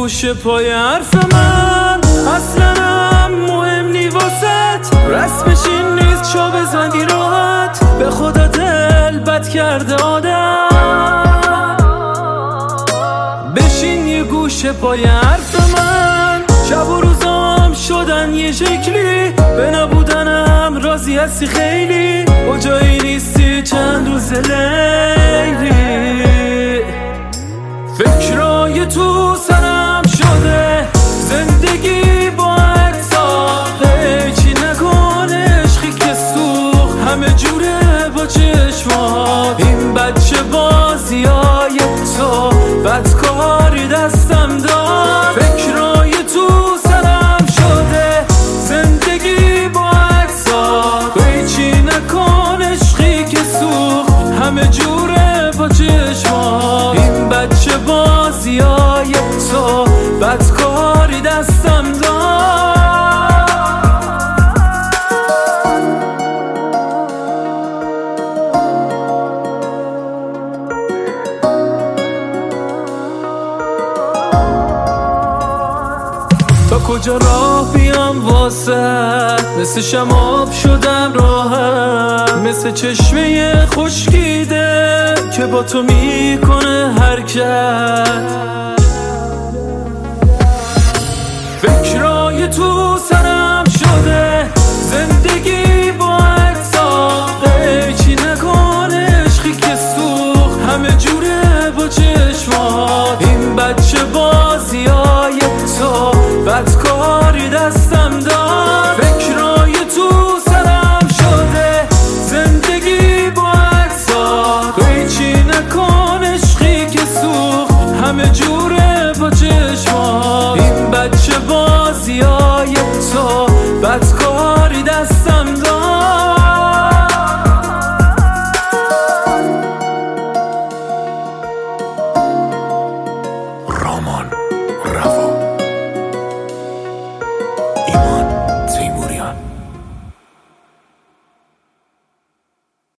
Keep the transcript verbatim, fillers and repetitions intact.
گوشه پای حرف من، اصلا هم مهم نی واسط، رسمش این نیست چا بزنی راحت، به خدا دل بد کرده آدم. بشین یه گوشه پای حرف من، شب و روزام شدن یه شکلی، به نبودنم راضی هستی خیلی، کجایی نیستی چند روز لیلی، فکرای تو سرم شده، زندگی با اکساقه، چی نکن عشقی که سوخ همه جوره با چشمات، این بچه بازی های تو بدکاری دستم داد، فکرای تو سرم شده، زندگی با اکساقه، چی نکن عشقی که سوخ همه جوره با چشمات، این بچه بازی های تو بدکاری دستم داد. تا کجا راه بیام واسه، مثل شماب شدم راهم، مثل چشمه خشکیده که با تو میکنه حرکت، فکرای تو سرم شده، زندگی با اکساقه، چی نکن عشقی که سوخ همه جوره با چشمات، این بچه بازی های تو بدکاری دستم داد، فکرای تو سرم شده، زندگی با اکساقه، چی نکن عشقی که سوخ همه جوره با چشمات، این بچه بازی های تو بدکاری دستم داد. رامان